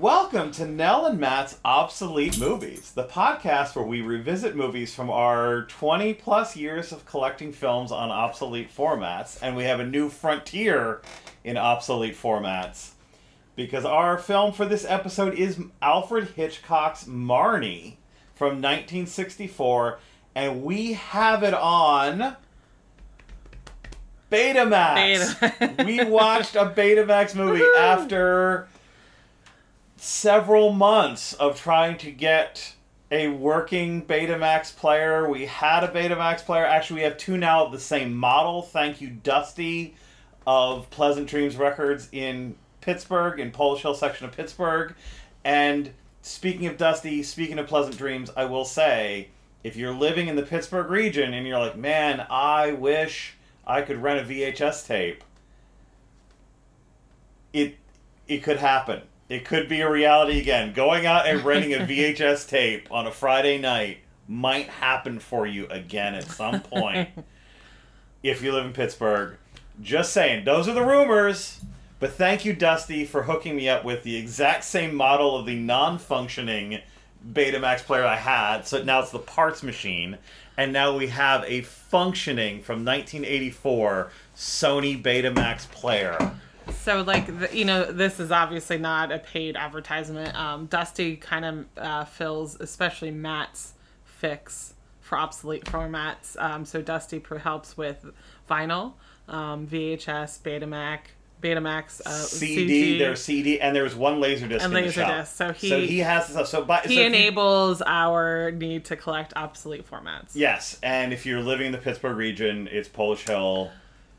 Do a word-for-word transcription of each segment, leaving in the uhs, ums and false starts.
Welcome to Nell and Matt's Obsolete Movies, the podcast where we revisit movies from our twenty plus years of collecting films on obsolete formats, and we have a new frontier in obsolete formats, because our film for this episode is Alfred Hitchcock's Marnie from nineteen sixty-four, and we have it on Betamax. Beta. We watched a Betamax movie after several months of trying to get a working Betamax player. We had a Betamax player. Actually, we have two now of the same model. Thank you, Dusty of Pleasant Dreams Records in Pittsburgh, in Polish Hill section of Pittsburgh. And speaking of Dusty, speaking of Pleasant Dreams, I will say, if you're living in the Pittsburgh region and you're like, man, I wish I could rent a V H S tape, it it could happen. It could be a reality again. Going out and renting a V H S tape on a Friday night might happen for you again at some point if you live in Pittsburgh. Just saying. Those are the rumors. But thank you, Dusty, for hooking me up with the exact same model of the non-functioning Betamax player I had. So now it's the parts machine. And now we have a functioning from nineteen eighty-four Sony Betamax player. So, like, the, you know, this is obviously not a paid advertisement. Um, Dusty kind of uh, fills, especially Matt's fix for obsolete formats. Um, so Dusty pro- helps with vinyl, um, V H S, Betamax, Betamax, uh, C D, C D. there's C D, and there's one Laserdisc and in the shop. Laserdisc. So he, so he has this stuff. So, by, he so enables you, our need to collect obsolete formats. Yes, and if you're living in the Pittsburgh region, it's Polish Hill.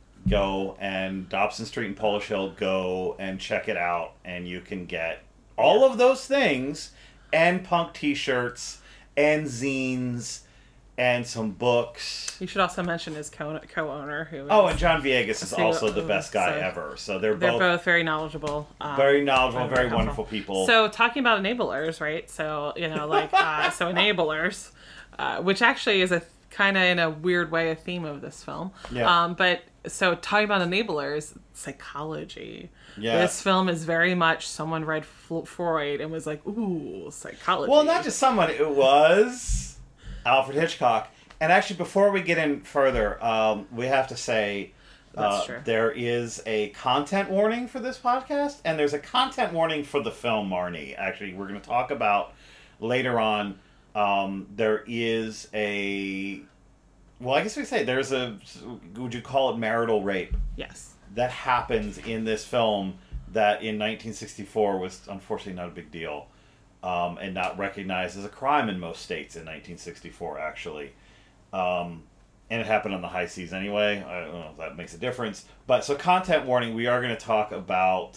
Go and Dobson Street and Polish Hill, go and check it out, and you can get all of those things, and punk t-shirts, and zines, and some books. You should also mention his co- co-owner, who is... Oh, and John Villegas is also the best guy so ever. So they're, they're both, both very knowledgeable. Um, very knowledgeable, very helpful. wonderful people. So talking about enablers, right? So, you know, like, uh, so enablers, uh, which actually is a kind of in a weird way a theme of this film. Yeah. Um, but so talking about enablers, psychology. Yeah. This film is very much someone read Freud and was like, ooh, psychology. Well, not just someone. It was Alfred Hitchcock. And actually, before we get in further, um, we have to say uh, That's true. there is a content warning for this podcast, and there's a content warning for the film Marnie. Actually, we're going to talk about later on. Um, there is a, well, I guess we say there's a, would you call it marital rape? Yes. That happens in this film that in nineteen sixty-four was unfortunately not a big deal, um, and not recognized as a crime in most states in nineteen sixty-four, actually. Um, and it happened on the high seas anyway. I don't know if that makes a difference. But so content warning, we are going to talk about,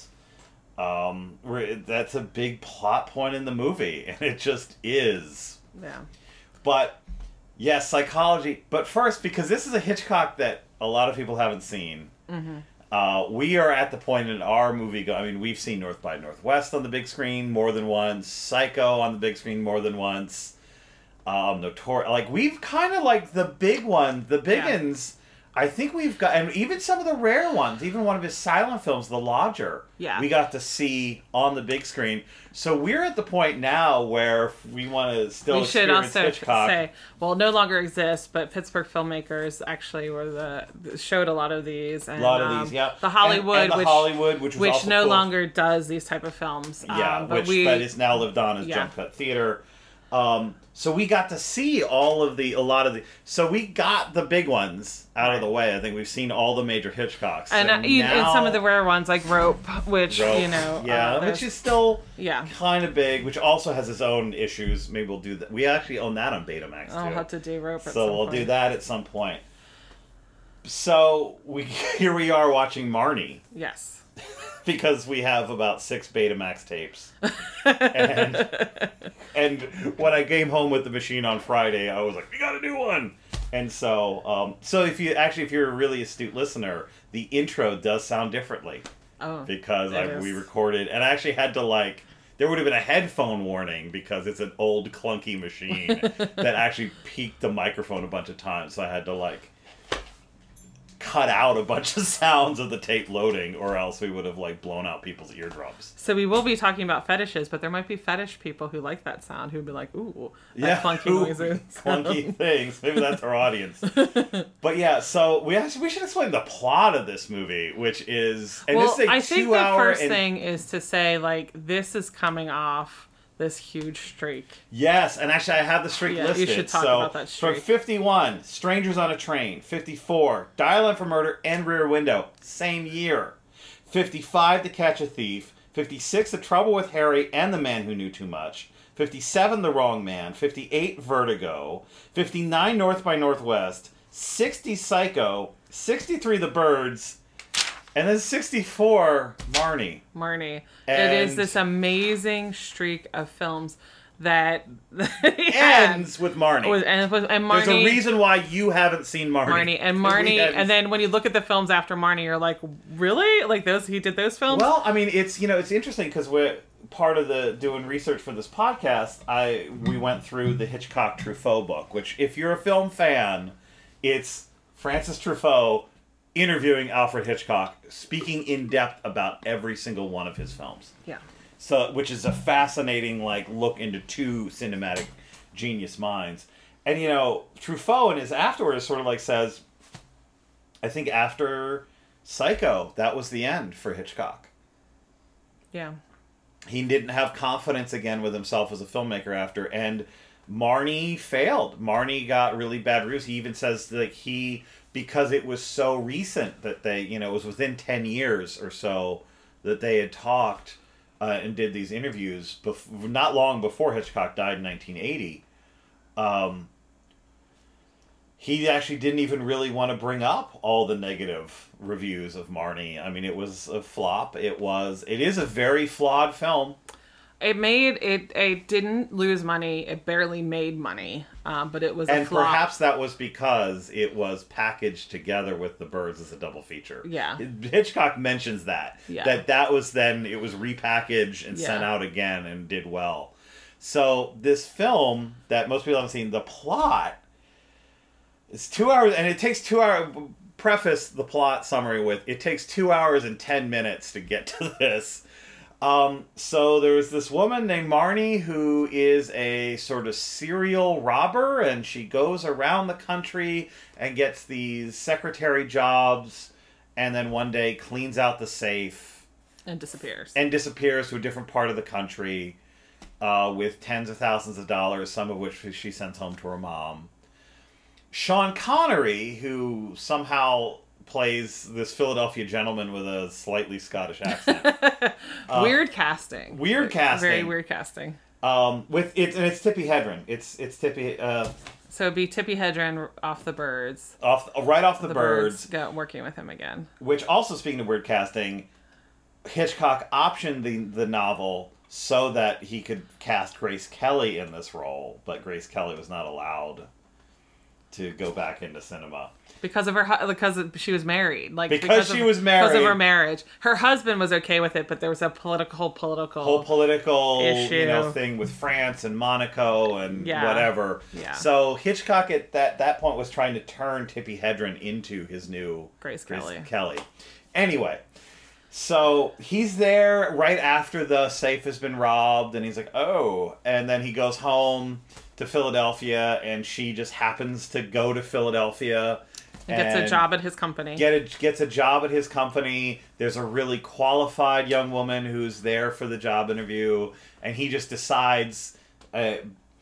um, we're, that's a big plot point in the movie, and it just is. Yeah. But, yes, psychology. But first, because this is a Hitchcock that a lot of people haven't seen, Mm-hmm. uh, we are at the point in our movie, go- I mean, we've seen North by Northwest on the big screen more than once, Psycho on the big screen more than once, um, Notor- like, we've kind of, like, the big one, the big Yeah. uns, I think we've got, and even some of the rare ones, even one of his silent films, The Lodger, Yeah. we got to see on the big screen. So we're at the point now where if we want to still We should experience also Hitchcock. say, well, it no longer exists, but Pittsburgh filmmakers actually were the showed a lot of these. And, a lot of um, these, yeah. The Hollywood, and, and the which, Hollywood, which was which also no cool. longer does these type of films. Yeah, um, but which we, but is now lived on as yeah. Jump Cut Theater. Um, so we got to see all of the, a lot of the, so we got the big ones out right. of the way. I think we've seen all the major Hitchcocks. and, So uh, you- now, and some of the rare ones like Rope, which Rope, you know, yeah, uh, which there's- is still yeah. kind of big, which also has its own issues. Maybe we'll do that. We actually own that on Betamax too. I'll have to do Rope. At so some we'll point. do that at some point. So we here we are watching Marnie. Yes. Because we have about six Betamax tapes. and, and when I came home with the machine on Friday, I was like, we got a new one! And so, um, so if you, actually, if you're a really astute listener, the intro does sound differently. Oh. Because it I, is. we recorded, and I actually had to, like, there would have been a headphone warning because it's an old clunky machine that actually peaked the microphone a bunch of times. So I had to, like, cut out a bunch of sounds of the tape loading, or else we would have like blown out people's eardrums. So we will be talking about fetishes, but there might be fetish people who like that sound who'd be like, ooh, that Yeah, clunky ooh, noises. clunky things. Maybe that's our audience. But yeah, so we actually, we should explain the plot of this movie, which is and Well, this is a I think two the hour first and, thing is to say, like, this is coming off this huge streak. Yes, and actually I have the streak Yeah, you listed. should talk so about that from streak. fifty-one, Strangers on a Train. fifty-four, Dial M for Murder and Rear Window. Same year. fifty-five, To Catch a Thief. fifty-six, The Trouble with Harry and the Man Who Knew Too Much. fifty-seven, The Wrong Man. fifty-eight, Vertigo. fifty-nine, North by Northwest. sixty, Psycho. sixty-three, The Birds. And then sixty-four, Marnie. Marnie. And- It is this amazing streak of films that Ends with Marnie. Was, and, and Marnie, There's a reason why you haven't seen Marnie. Marnie and We Marnie, hadn't- and then when you look at the films after Marnie, you're like, really? Like those? He did those films? Well, I mean, it's you know, it's interesting because we're part of the doing research for this podcast. I we went through the Hitchcock Truffaut book, which, if you're a film fan, it's Francis Truffaut interviewing Alfred Hitchcock, speaking in depth about every single one of his films. Yeah. So, which is a fascinating like look into two cinematic genius minds. And you know, Truffaut in his afterwards sort of like says, I think after Psycho, that was the end for Hitchcock. Yeah. He didn't have confidence again with himself as a filmmaker after, and Marnie failed. Marnie got really bad reviews. He even says that he, because it was so recent that they, you know, it was within ten years or so that they had talked uh, and did these interviews, bef- not long before Hitchcock died in nineteen eighty. Um, he actually didn't even really want to bring up all the negative reviews of Marnie. I mean, it was a flop. It was, it is a very flawed film. It made it. It didn't lose money. It barely made money, um, but it was a And flop. perhaps that was because it was packaged together with The Birds as a double feature. Yeah. Hitchcock mentions that. Yeah. That that was then, it was repackaged and sent Yeah. out again and did well. So this film that most people haven't seen, the plot, is two hours, and it takes two hours, preface the plot summary with, it takes two hours and ten minutes to get to this. Um, so there's this woman named Marnie who is a sort of serial robber, and she goes around the country and gets these secretary jobs, and then one day cleans out the safe and disappears. and disappears to a different part of the country uh, with tens of thousands of dollars, some of which she sends home to her mom. Sean Connery, who somehow plays this Philadelphia gentleman with a slightly Scottish accent. weird casting. Weird casting. Very weird casting. Um, with it, and it's Tippi Hedren. It's it's Tippi uh, So it'd be Tippi Hedren off The Birds. off right off the, The birds, Birds go, working with him again. Which also, speaking of weird casting, Hitchcock optioned the the novel so that he could cast Grace Kelly in this role, but Grace Kelly was not allowed to go back into cinema. Because of her, hu- because of, she was married, like Because she of, was married. because of her marriage. Her husband was okay with it, but there was a political, political Whole political issue. you know thing with France and Monaco and Yeah. whatever. Yeah. So Hitchcock at that that point was trying to turn Tippi Hedren into his new Grace Grace Kelly. Kelly. Anyway, so he's there right after the safe has been robbed, and he's like, oh, and then he goes home to Philadelphia, and she just happens to go to Philadelphia. He gets a and job at his company. Get a, gets a job at his company. There's a really qualified young woman who's there for the job interview, and he just decides, uh,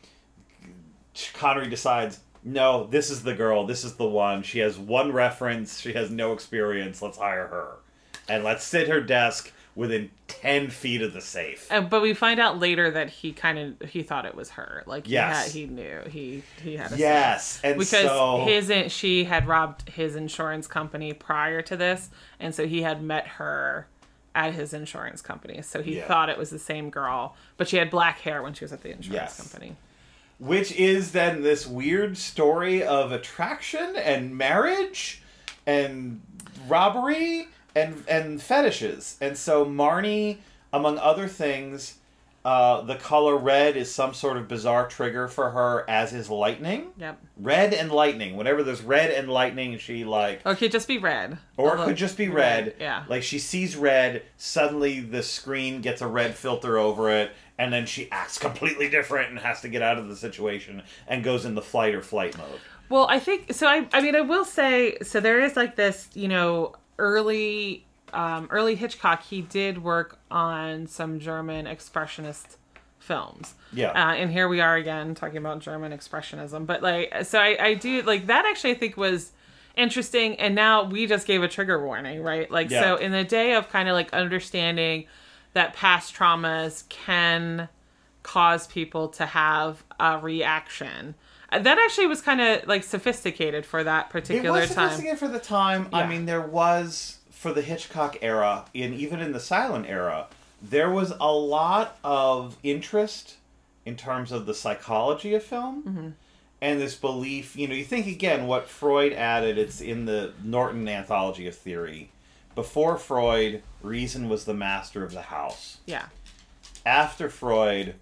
Connery decides, no, this is the girl, this is the one. She has one reference, she has no experience, let's hire her. And let's sit her desk within ten feet of the safe. Uh, but we find out later that he kind of he thought it was her. Like Yes. he, had, he knew he he had a Yes, and because so his she had robbed his insurance company prior to this, and so he had met her at his insurance company. So he Yeah. thought it was the same girl, but she had black hair when she was at the insurance Yes. company. which is then this weird story of attraction and marriage and robbery and and fetishes. And so Marnie, among other things, Uh, the color red is some sort of bizarre trigger for her, as is lightning. Yep. Red and lightning. Whenever there's red and lightning, she like... Or it could just be red. Or Although, it could just be red. red. Yeah. Like, she sees red, suddenly the screen gets a red filter over it, and then she acts completely different and has to get out of the situation and goes in the flight or flight mode. Well, I think... So, I, I mean, I will say... So, there is, like, this, you know, early... Um, early Hitchcock, he did work on some German expressionist films. Yeah. Uh, and here we are again talking about German expressionism. But like, so I, I do like that actually I think was interesting. And now we just gave a trigger warning, right? Like, yeah. So in the day of kind of like understanding that past traumas can cause people to have a reaction. That actually was kind of like sophisticated for that particular time. It was sophisticated time. for the time. Yeah. I mean, there was... For the Hitchcock era, and even in the silent era, there was a lot of interest in terms of the psychology of film, mm-hmm. and this belief, you know, you think again what Freud added, it's in the Norton Anthology of Theory. Before Freud, reason was the master of the house. Yeah. After Freud,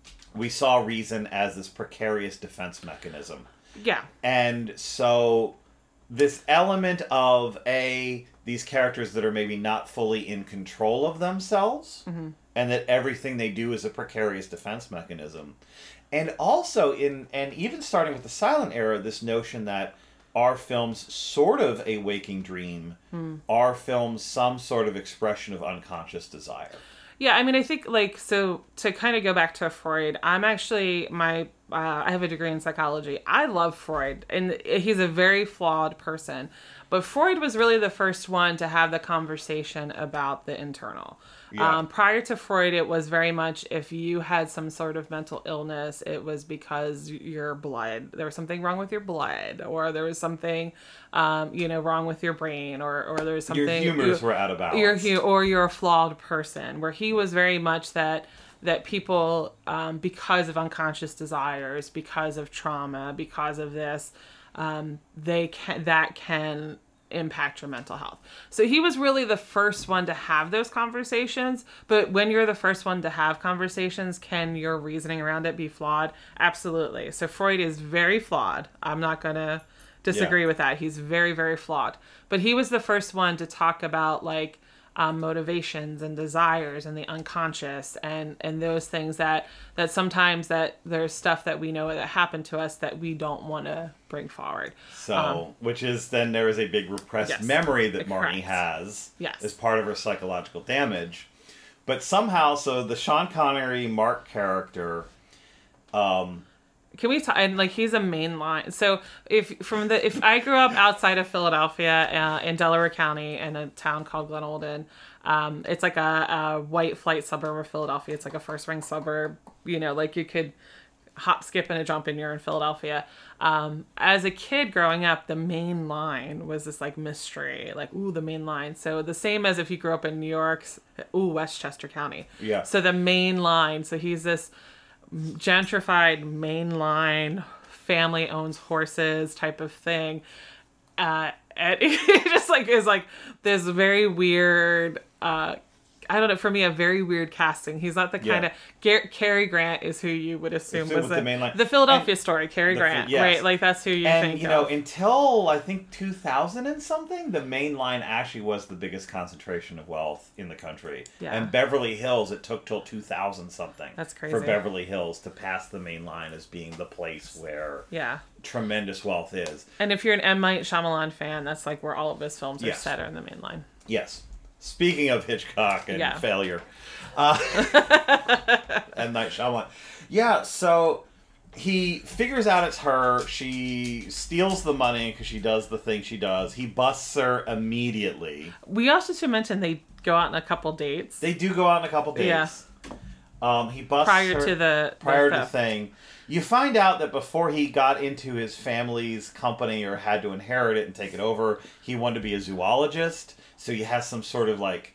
we saw reason as this precarious defense mechanism. Yeah. And so this element of a... these characters that are maybe not fully in control of themselves, mm-hmm. and that everything they do is a precarious defense mechanism. And also, in and even starting with the silent era, this notion that are films sort of a waking dream? Mm. Are films some sort of expression of unconscious desire? Yeah, I mean, I think, like, so to kind of go back to Freud, I'm actually, my, uh, I have a degree in psychology. I love Freud, and he's a very flawed person. But Freud was really the first one to have the conversation about the internal. Yeah. Um, prior to Freud, it was very much if you had some sort of mental illness, it was because your blood, there was something wrong with your blood, or there was something, um, you know, wrong with your brain, or, or there was something... Your humors you, were out of balance. You're, hu- or you're a flawed person, where he was very much that... that people, um, because of unconscious desires, because of trauma, because of this, um, they can that can impact your mental health. So he was really the first one to have those conversations. But when you're the first one to have conversations, can your reasoning around it be flawed? Absolutely. So Freud is very flawed. I'm not going to disagree yeah. with that. He's very, very flawed. But he was the first one to talk about, like, Um, motivations and desires and the unconscious and, and those things that, that sometimes that there's stuff that we know that happened to us that we don't want to bring forward. So, um, which is then there is a big repressed yes, memory that correct. Marnie has Yes. as part of her psychological damage. But somehow, so the Sean Connery Mark character... Um, Can we talk? And like he's a main line. So if from the if I grew up outside of Philadelphia uh, in Delaware County in a town called Glen Olden, um, it's like a, a white flight suburb of Philadelphia. It's like a first ring suburb. You know, like you could hop, skip, and a jump, and you're in Philadelphia. Um, as a kid growing up, the main line was this like mystery, like ooh, the main line. So the same as if you grew up in New York, ooh, Westchester County. Yeah. So the main line. So he's this gentrified mainline family owns horses type of thing, uh and it just like is like this very weird uh I don't know, for me, a very weird casting. He's not the kind Yeah. of... Gar- Cary Grant is who you would assume Assume was with the, the main line. the Philadelphia And Story, Cary the- Grant, yes. right? Like, that's who you and, think you know, of. until, I think, two thousand and something, the main line actually was the biggest concentration of wealth in the country. Yeah. And Beverly Hills, it took till two thousand something. That's For crazy. Beverly Hills to pass the main line as being the place where Yeah. tremendous wealth is. And if you're an M. Night Shyamalan fan, that's like where all of his films are Yes. set, are in the main line. Yes. Speaking of Hitchcock and Yeah. failure. Uh, and Night Shyamalan. Yeah, so he figures out it's her. She steals the money because she does the thing she does. He busts her immediately. We also should mention they go out on a couple dates. They do go out on a couple dates. Yeah. Um, he busts prior her to the prior the to the theft. thing. You find out that before he got into his family's company or had to inherit it and take it over, he wanted to be a zoologist. So he has some sort of like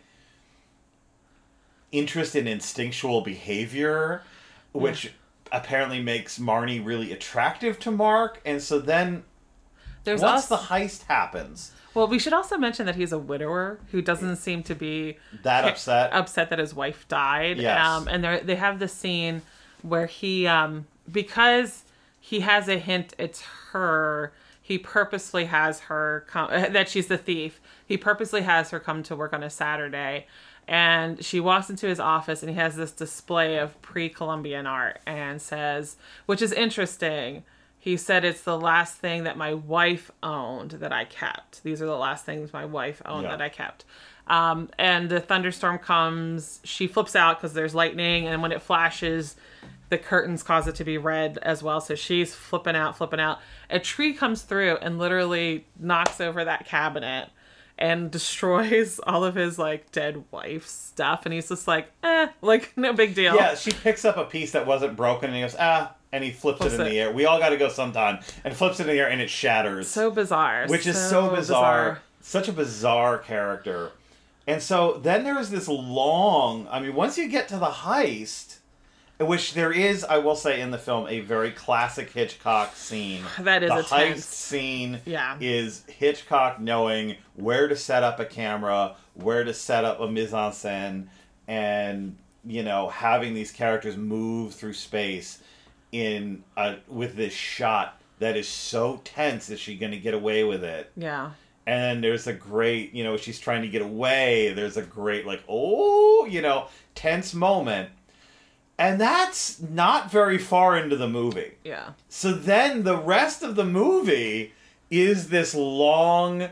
interest in instinctual behavior, which Yeah. apparently makes Marnie really attractive to Mark. And so then There's once also, the heist happens. Well, we should also mention that he's a widower who doesn't seem to be that upset upset that his wife died. Yes. Um, and they they have this scene where he, um, because he has a hint it's her, he purposely has her come, that she's the thief. He purposely has her come to work on a Saturday. And she walks into his office and he has this display of pre-Columbian art and says, which is interesting. He said, it's the last thing that my wife owned that I kept. These are the last things my wife owned yeah. that I kept. Um, and the thunderstorm comes. She flips out because there's lightning. And when it flashes, the curtains cause it to be red as well. So she's flipping out, flipping out. A tree comes through and literally knocks over that cabinet and destroys all of his, like, dead wife's stuff. And he's just like, eh, like, no big deal. Yeah, she picks up a piece that wasn't broken and he goes, ah, and he flips, flips it in it. the air. We all got to go sometime. And flips it in the air and it shatters. So bizarre. Which so is so bizarre. bizarre. Such a bizarre character. And so then there is this long, I mean, once you get to the heist, which there is, I will say, in the film, a very classic Hitchcock scene. That is the a heist tense. scene Yeah. is Hitchcock knowing where to set up a camera, where to set up a mise-en-scène, and, you know, having these characters move through space in a, with this shot that is so tense. Is she going to get away with it? Yeah. And then there's a great, you know, she's trying to get away. There's a great, like, oh, you know, tense moment. And that's not very far into the movie. Yeah. So then the rest of the movie is this long,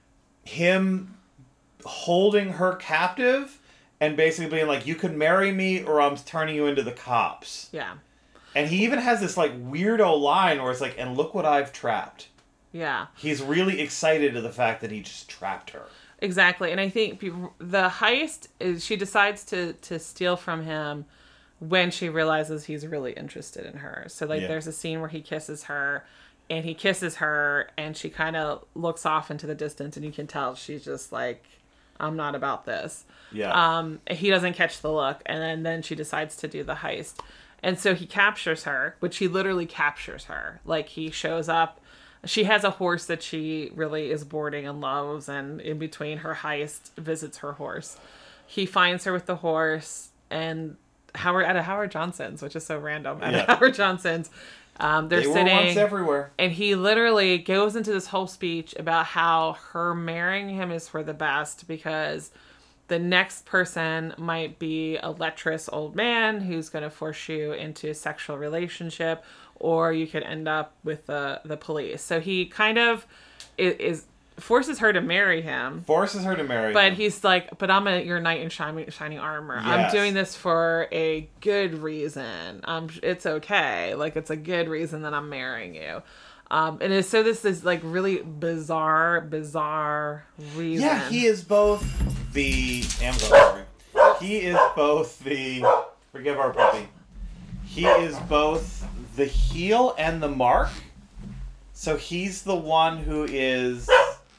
him holding her captive and basically being like, you can marry me or I'm turning you into the cops. Yeah. And he even has this, like, weirdo line where it's like, and look what I've trapped. Yeah. He's really excited to the fact that he just trapped her. Exactly. And I think people, the heist is, she decides to, to steal from him when she realizes he's really interested in her. So, like, yeah. there's a scene where he kisses her, and he kisses her, and she kind of looks off into the distance, and you can tell she's just like, I'm not about this. Yeah. Um, he doesn't catch the look, and then, then she decides to do the heist. And so he captures her, which he literally captures her. Like, he shows up. She has a horse that she really is boarding and loves, and in between her heist, visits her horse. He finds her with the horse, and Howard at a Howard Johnson's, which is so random. At yeah. a Howard Johnson's, um, they're they were sitting once everywhere, and he literally goes into this whole speech about how her marrying him is for the best because the next person might be a lecherous old man who's going to force you into a sexual relationship, or you could end up with the the police. So he kind of is. is forces her to marry him. Forces her to marry but him. But he's like, but I'm a, your knight in shining, shining armor. Yes. I'm doing this for a good reason. Um, it's okay. Like, it's a good reason that I'm marrying you. Um, and it's, so this is like really bizarre, bizarre reason. Yeah, he is both the Amazon. He is both the, forgive our puppy. He is both the heel and the mark. So he's the one who is...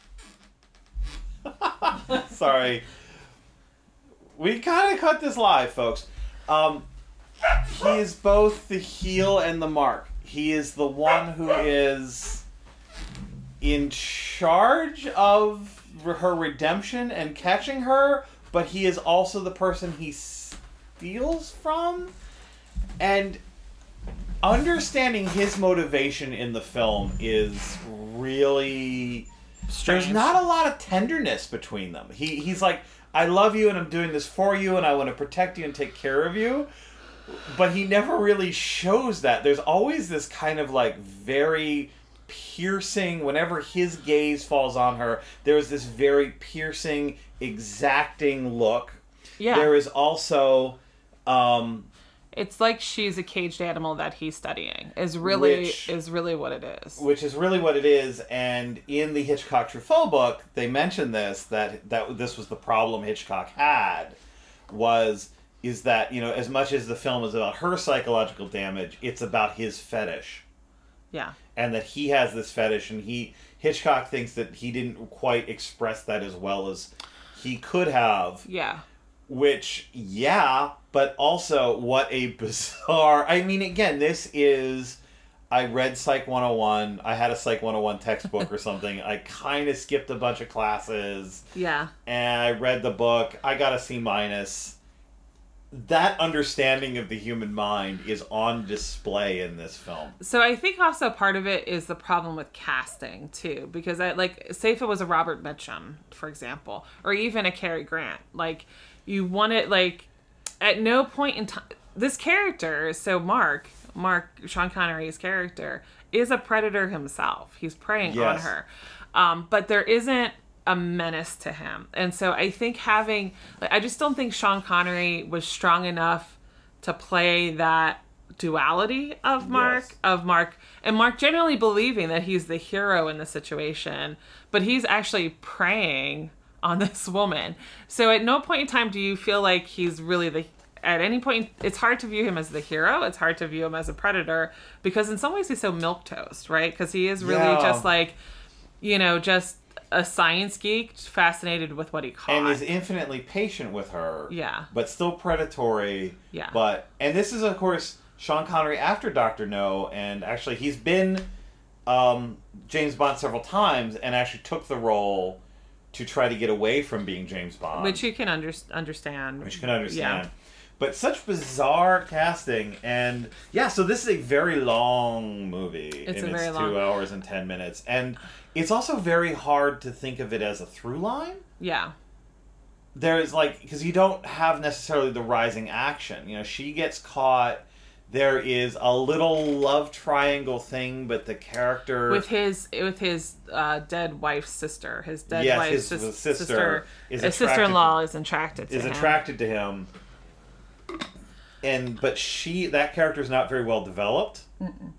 Sorry. We kind of cut this live, folks. Um, he is both the heel and the mark. He is the one who is in charge of her redemption and catching her, but he is also the person he steals from. And understanding his motivation in the film is really... Strange. There's not a lot of tenderness between them. He He's like, I love you and I'm doing this for you and I want to protect you and take care of you. But he never really shows that. There's always this kind of like very piercing, whenever his gaze falls on her, there's this very piercing, exacting look. Yeah. There is also... Um, It's like she's a caged animal that he's studying. Is really which, is really what it is. Which is really what it is. And in the Hitchcock Truffaut book, they mention this that that this was the problem Hitchcock had was is that, you know, as much as the film is about her psychological damage, it's about his fetish. Yeah. And that he has this fetish, and he Hitchcock thinks that he didn't quite express that as well as he could have. Yeah. Which, yeah, but also what a bizarre... I mean, again, this is I read Psych one oh one. I had a Psych one oh one textbook or something. I kind of skipped a bunch of classes. Yeah. And I read the book. I got a C minus. That understanding of the human mind is on display in this film. So I think also part of it is the problem with casting too, because I like say if it was a Robert Mitchum, for example, or even a Cary Grant, like you want it like at no point in time this character. So Mark, Mark Sean Connery's character is a predator himself. He's preying Yes. on her, um, but there isn't a menace to him. And so I think having, like, I just don't think Sean Connery was strong enough to play that duality of Mark, Yes. of Mark, and Mark generally believing that he's the hero in the situation, but he's actually preying on this woman. So at no point in time do you feel like he's really the, at any point, it's hard to view him as the hero. It's hard to view him as a predator because in some ways he's so milquetoast, right? Because he is really Yeah. just like, you know, just a science geek fascinated with what he caught. And is infinitely patient with her. Yeah. But still predatory. Yeah. But, and this is, of course, Sean Connery after Doctor No, and actually he's been um, James Bond several times and actually took the role to try to get away from being James Bond. Which you can under- understand. Which you can understand. Yeah. But such bizarre casting, and yeah, so this is a very long movie. It's in a very its long- two hours and ten minutes, and it's also very hard to think of it as a through line. Yeah. There is like because you don't have necessarily the rising action. You know, she gets caught. There is a little love triangle thing, but the character With his with his uh, dead wife's sister, his dead Yes, wife's his sis- sister sister, is his attracted sister-in-law is attracted to is him. attracted to him. And but she that character is not very well developed. Mm-mm.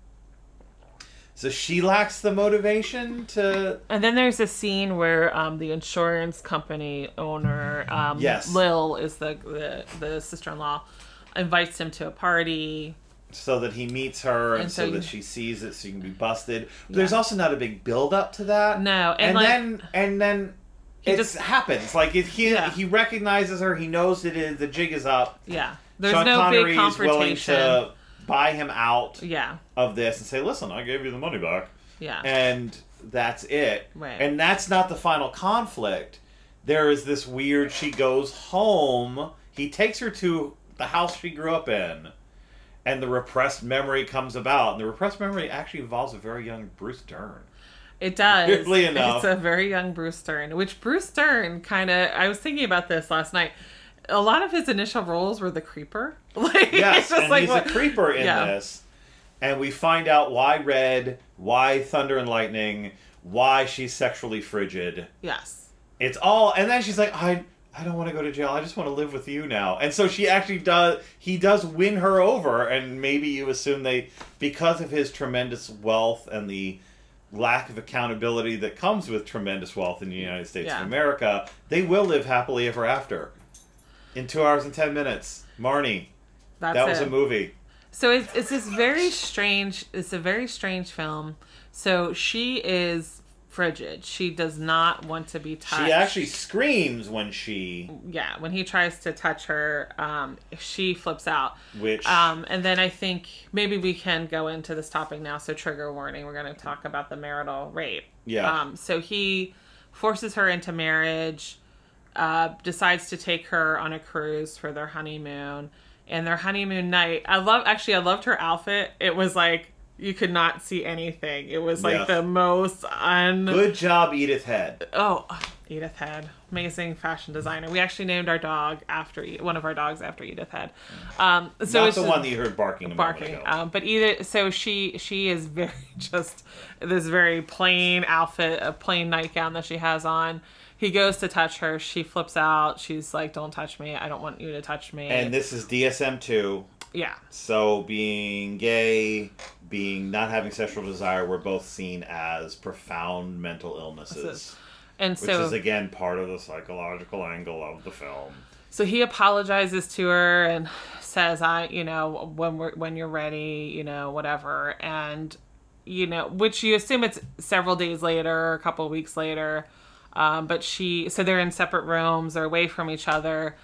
So she lacks the motivation to. And then there's a scene where um, the insurance company owner, um, Yes. Lil, is the, the the sister-in-law, invites him to a party. So that he meets her, and, And so, so that you- she sees it, so you can be busted. But Yeah. there's also not a big build up to that. No, and, and, like, then and then He it just- just happens. Like it, he Yeah. he recognizes her. He knows it is the jig is up. yeah, there's Sean no Connery big is willing confrontation. to buy him out Yeah, of this and say, "Listen, I gave you the money back." yeah, And that's it. Right. And that's not the final conflict. There is this weird, she goes home, he takes her to the house she grew up in, and the repressed memory comes about. And the repressed memory actually involves a very young Bruce Dern. it does. Weirdly enough. It's a very young Bruce Dern, which Bruce Dern kind of. I was thinking about this last night. A lot of his initial roles were the creeper. Like, Yes, it's just and like he's what- a creeper in Yeah. this. And we find out why Red, why Thunder and Lightning, why she's sexually frigid. Yes. It's all, and then she's like, I, I don't want to go to jail. I just want to live with you now. And so she actually does. He does win her over, and maybe you assume they, because of his tremendous wealth and the lack of accountability that comes with tremendous wealth in the United States Yeah. of America, they will live happily ever after. In two hours and ten minutes, Marnie. That's that was it. a movie. So it's it's this very strange. It's a very strange film. So she is frigid. She does not want to be touched. She actually screams when she, Yeah, when he tries to touch her, um, she flips out. which Um, and then I think maybe we can go into this topic now. So trigger warning. We're going to talk about the marital rape. Yeah. Um, so he forces her into marriage. Uh, decides to take her on a cruise for their honeymoon. And their honeymoon night, I love, actually, I loved her outfit. It was like, you could not see anything. It was like Yes. the most un... good job, Edith Head. Oh, Edith Head. Amazing fashion designer. We actually named our dog after, E- one of our dogs after Edith Head. Um, so Not it's the just- one that you heard barking a barking. moment ago. Um, but either, so she, she is very just this very plain outfit, a plain nightgown that she has on. He goes to touch her. She flips out. She's like, don't touch me. I don't want you to touch me. And this is D S M two. Yeah. So being gay, being not having sexual desire, were both seen as profound mental illnesses. And Which so, is again part of the psychological angle of the film. so he apologizes to her and says, I, you know, when we're, when you're ready, you know, whatever. And, you know, which you assume it's several days later, a couple of weeks later. Um, but she, so they're in separate rooms, they're away from each other.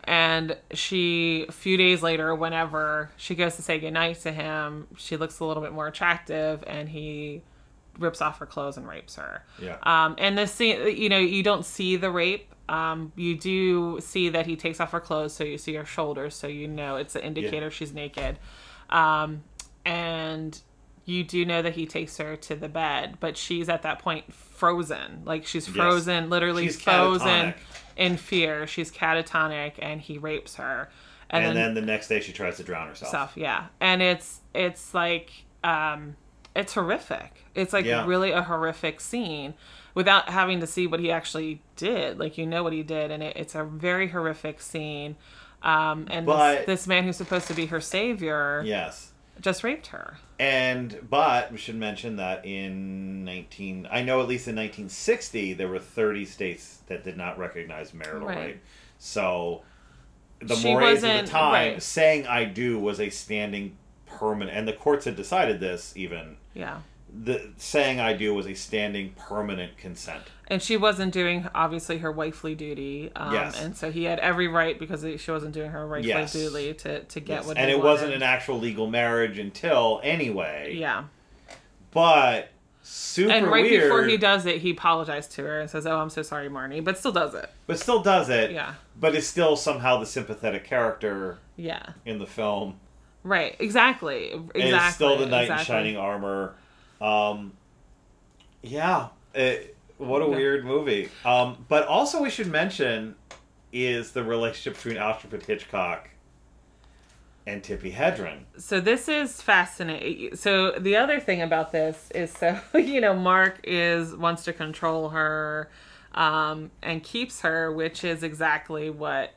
and she, a few days later, whenever she goes to say goodnight to him, she looks a little bit more attractive, and he rips off her clothes and rapes her. Yeah. Um, and this scene, you know, you don't see the rape. Um, you do see that he takes off her clothes, so you see her shoulders, so you know it's an indicator Yeah. she's naked. Um, and you do know that he takes her to the bed, but she's at that point frozen. Like, she's frozen, yes. literally she's frozen catatonic. in fear. She's catatonic, and he rapes her. And, and then, then the next day she tries to drown herself. Self, yeah. And it's, it's like, um, it's horrific. It's like yeah. really a horrific scene without having to see what he actually did. Like, you know what he did, and it, it's a very horrific scene. Um, and but, this, this man who's supposed to be her savior yes. just raped her. And, but we should mention that in nineteen, I know at least in nineteen sixty, there were thirty states that did not recognize marital right. rape. So, the she mores at the time, right. saying I do was a standing permanent, and the courts had decided this even. Yeah. The saying I do was a standing permanent consent. And she wasn't doing, obviously, her wifely duty. Um, yes. And so he had every right, because she wasn't doing her wifely yes. duty, to, to get yes. what and he it wanted. wasn't an actual legal marriage until, anyway. Yeah. But, super weird. And right weird, before he does it, he apologized to her and says, oh, I'm so sorry, Marnie. But still does it. But still does it. Yeah. But is still somehow the sympathetic character yeah. in the film. Right. Exactly. Exactly. And it's still the knight exactly. in shining armor. Um, yeah. It, what a Yeah. weird movie. Um, but also we should mention is the relationship between Alfred Hitchcock and Tippi Hedren. So this is fascinating. So the other thing about this is, so, you know, Mark is wants to control her um, and keeps her, which is exactly what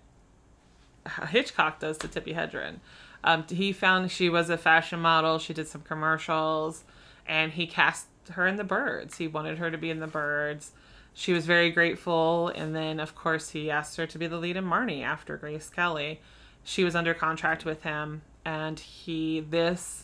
Hitchcock does to Tippi Hedren. Um, he found she was a fashion model. She did some commercials, and he cast her in The Birds. He wanted her to be in The Birds. She was very grateful, and then, of course, he asked her to be the lead in Marnie after Grace Kelly. She was under contract with him, and he, this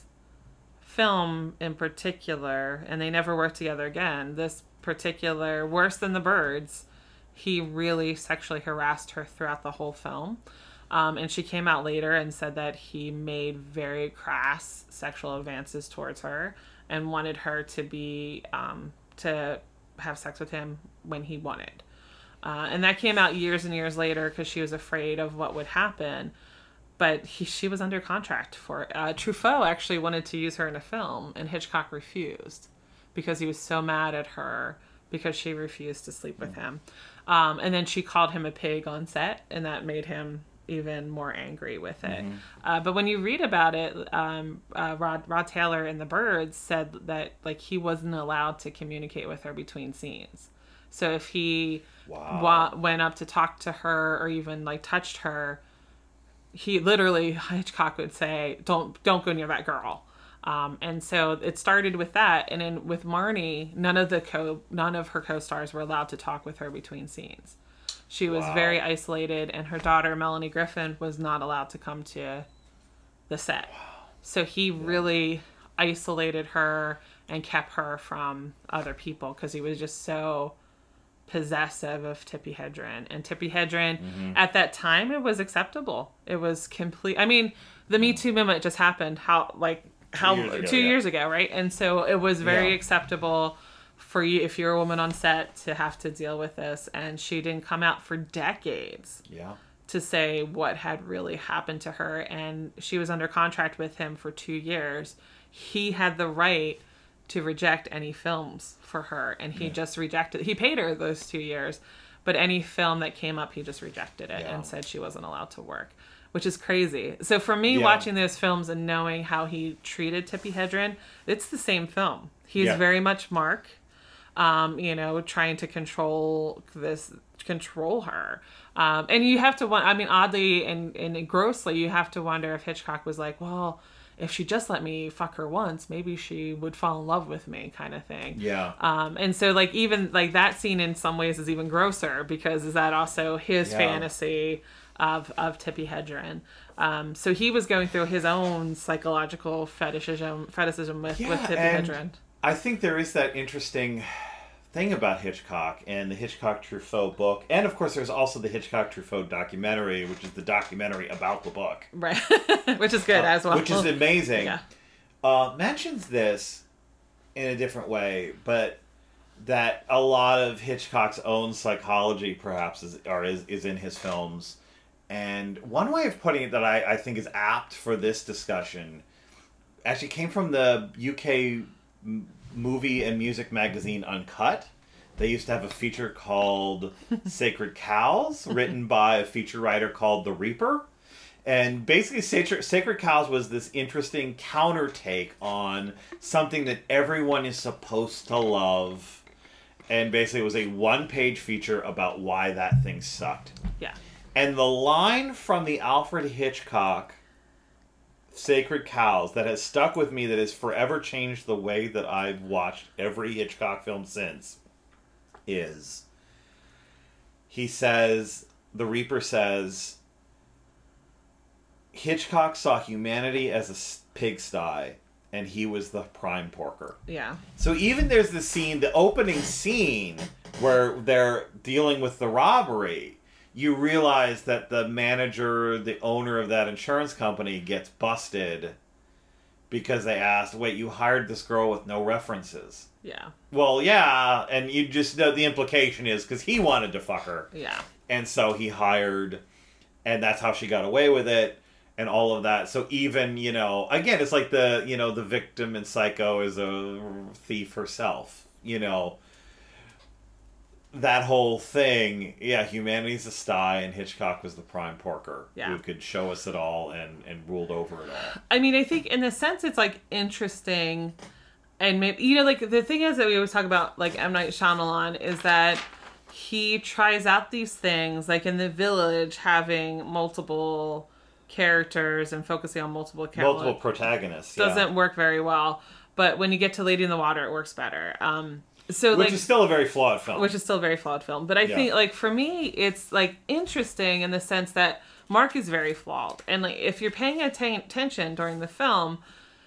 film in particular, and they never worked together again, this particular, worse than The Birds, he really sexually harassed her throughout the whole film. Um, and she came out later and said that he made very crass sexual advances towards her and wanted her to be, um, to have sex with him when he wanted. Uh, and that came out years and years later because she was afraid of what would happen. But he, she was under contract for it. Uh, Truffaut actually wanted to use her in a film, and Hitchcock refused because he was so mad at her because she refused to sleep with him. Um, and then she called him a pig on set, and that made him even more angry with it. Mm-hmm. Uh, but when you read about it, um, uh, Rod, Rod Taylor in The Birds said that, like, he wasn't allowed to communicate with her between scenes. So if he wow. wa- went up to talk to her or even, like, touched her, he literally, Hitchcock would say, don't don't go near that girl. Um, and so it started with that. And then with Marnie, none of the co none of her co-stars were allowed to talk with her between scenes. She was wow. very isolated, and her daughter, Melanie Griffin, was not allowed to come to the set. Wow. So he yeah. really isolated her and kept her from other people because he was just so possessive of Tippi Hedren. And Tippi Hedren, mm-hmm. at that time, it was acceptable. It was complete. I mean, the Me Too movement just happened, how, like, how, two years ago, two yeah. years ago right? And so it was very yeah. acceptable for you, if you're a woman on set, to have to deal with this. And she didn't come out for decades yeah. to say what had really happened to her. And she was under contract with him for two years. He had the right to reject any films for her, and he yeah. just rejected. He paid her those two years, but any film that came up, he just rejected it yeah. and said she wasn't allowed to work, which is crazy. So for me, yeah. watching those films and knowing how he treated Tippi Hedren, it's the same film. He's yeah. very much Mark. Um, you know, trying to control this, control her. Um, and you have to, I mean, oddly and, and grossly, you have to wonder if Hitchcock was like, well, if she just let me fuck her once, maybe she would fall in love with me, kind of thing. Yeah. Um, and so, like, even, like, that scene in some ways is even grosser, because is that also his yeah. fantasy of, of Tippi Hedren. Um, so he was going through his own psychological fetishism, fetishism with, yeah, with Tippi and Hedren. I think there is that interesting thing about Hitchcock and the Hitchcock-Truffaut book, and of course there's also the Hitchcock-Truffaut documentary, which is the documentary about the book. Right. Which is good uh, as well. Which is amazing. Yeah. Uh, mentions this in a different way, but that a lot of Hitchcock's own psychology perhaps is, or is, is in his films. And one way of putting it that I, I think is apt for this discussion actually came from the U K m- movie and music magazine Uncut. They used to have a feature called Sacred Cows, written by a feature writer called The Reaper. And basically, Sacred, Sacred Cows was this interesting counter take on something that everyone is supposed to love. And basically, it was a one-page feature about why that thing sucked. Yeah. And the line from the Alfred Hitchcock Sacred Cows that has stuck with me, that has forever changed the way that I've watched every Hitchcock film since, is he says, the Reaper says, Hitchcock saw humanity as a pigsty, and he was the prime porker. Yeah. So even there's the scene, the opening scene, where they're dealing with the robbery, you realize that the manager, the owner of that insurance company, gets busted because they asked, wait, you hired this girl with no references. Yeah. Well, yeah, and you just know the implication is because he wanted to fuck her. Yeah. And so he hired, and that's how she got away with it, and all of that. So even, you know, again, it's like the, you know, the victim in Psycho is a thief herself, you know. That whole thing, yeah, humanity's a sty, and Hitchcock was the prime porker, yeah, who could show us it all and, and ruled over it all. I mean, I think in a sense it's, like, interesting, and maybe, you know, like, the thing is that we always talk about, like, M. Night Shyamalan, is that he tries out these things, like in The Village, having multiple characters and focusing on multiple characters. Multiple protagonists, doesn't yeah. work very well, but when you get to Lady in the Water, it works better. Um... So, which like, is still a very flawed film. Which is still a very flawed film. But I yeah. think, like, for me, it's, like, interesting in the sense that Mark is very flawed. And, like, if you're paying atten- attention during the film,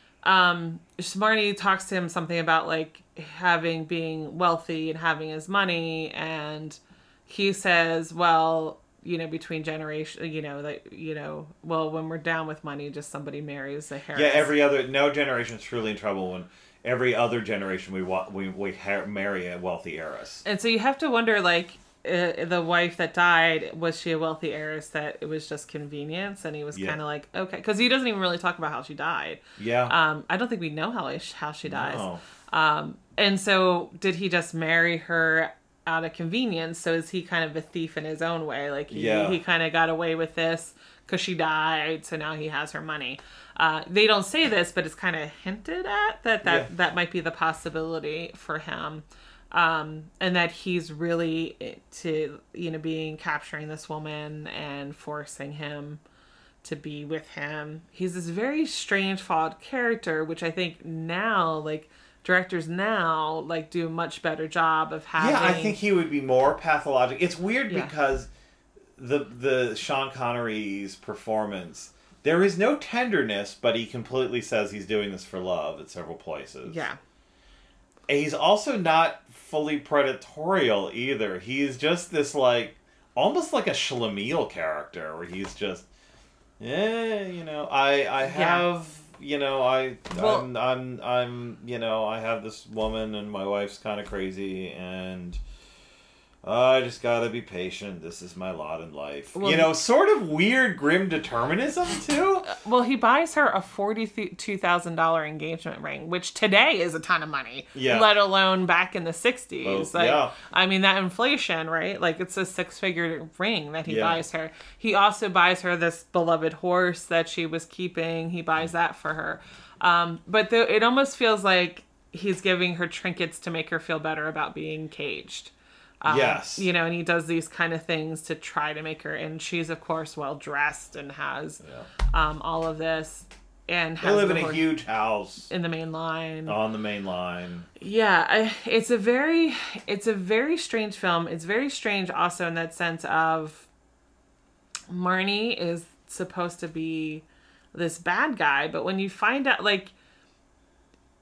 um, Marnie talks to him something about, like, having, being wealthy and having his money. And he says, well, you know, between generation, you know, like, you know, well, when we're down with money, just somebody marries a Harris. Yeah, every other, no generation is truly in trouble when... Every other generation, we wa- we we ha- marry a wealthy heiress. And so you have to wonder, like, uh, the wife that died, was she a wealthy heiress that it was just convenience? And he was yeah. kind of like, okay. Because he doesn't even really talk about how she died. Yeah. Um, I don't think we know how, how she dies. No. Um, and so did he just marry her out of convenience? So is he kind of a thief in his own way? Like, he, yeah. he kind of got away with this because she died, so now he has her money. Uh, they don't say this, but it's kind of hinted at that that, yeah. that might be the possibility for him. Um, and that he's really to, you know, being, capturing this woman and forcing him to be with him. He's this very strange, flawed character, which I think now, like, directors now, like, do a much better job of having... Yeah, I think he would be more pathologic. It's weird yeah. because the the Sean Connery's performance... There is no tenderness, but he completely says he's doing this for love at several places. Yeah. And he's also not fully predatorial either. He's just this, like, almost like a Schlemiel character, where he's just, yeah, you know, I I have, yeah. you know, I well, I'm I'm I'm you know, I have this woman and my wife's kind of crazy and I just gotta be patient. This is my lot in life. Well, you know, sort of weird, grim determinism, too. Well, he buys her a forty-two thousand dollars engagement ring, which today is a ton of money. Yeah. Let alone back in the sixties. Oh, like, yeah. I mean, that inflation, right? Like, it's a six-figure ring that he yeah. buys her. He also buys her this beloved horse that she was keeping. He buys that for her. Um, but the, it almost feels like he's giving her trinkets to make her feel better about being caged. Um, yes. You know, and he does these kind of things to try to make her, and she's, of course, well dressed and has yeah. um, all of this. And has they live the in a huge house in the main line. On the main line. Yeah, I, it's a very, it's a very strange film. It's very strange also in that sense of Marnie is supposed to be this bad guy, but when you find out, like,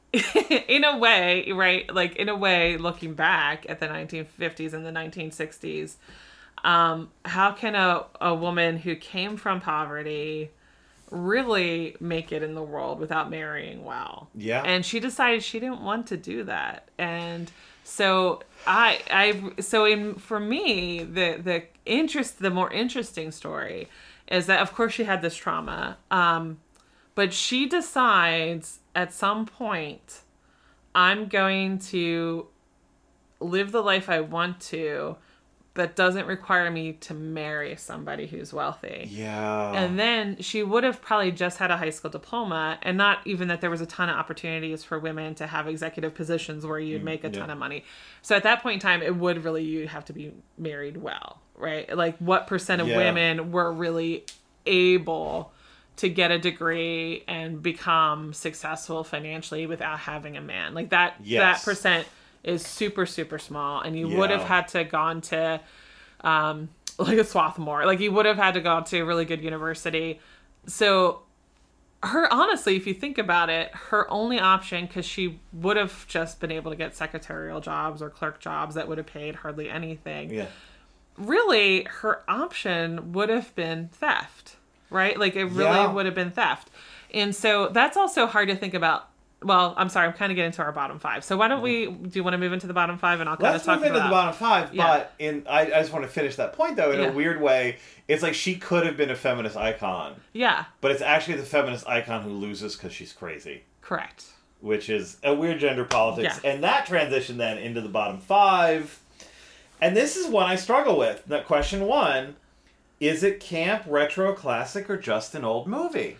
in a way, right? Like, in a way, looking back at the nineteen fifties and the nineteen sixties, um, how can a, a woman who came from poverty really make it in the world without marrying well? Yeah. And she decided she didn't want to do that. And so I, I, so in, for me, the, the interest, the more interesting story is that, of course, she had this trauma. Um, but she decides at some point, I'm going to live the life I want to, that doesn't require me to marry somebody who's wealthy. Yeah. And then she would have probably just had a high school diploma, and not even that there was a ton of opportunities for women to have executive positions where you'd make a ton yeah. of money. So at that point in time, it would really, you'd have to be married well, right? Like, what percent of Yeah. women were really able to get a degree and become successful financially without having a man? Like, that, Yes. that percent is super, super small. And you would Yeah. have had to gone to, um, like a Swarthmore. Like, you would have had to go to a really good university. So her, honestly, if you think about it, her only option, because she would have just been able to get secretarial jobs or clerk jobs that would have paid hardly anything. Yeah. Really, her option would have been theft, right? Like, it really Yeah. would have been theft. And so that's also hard to think about. Well, I'm sorry, I'm kind of getting to our bottom five. So why don't we, do you want to move into the bottom five, and I'll kind Let's of talk move into about the bottom five, Yeah. but in I, I just want to finish that point, though, in Yeah. a weird way. It's like she could have been a feminist icon, Yeah, but it's actually the feminist icon who loses because she's crazy, correct. which is a weird gender politics. Yeah. And that transition then into the bottom five. And this is one I struggle with. That question one, is it camp, retro, classic, or just an old movie?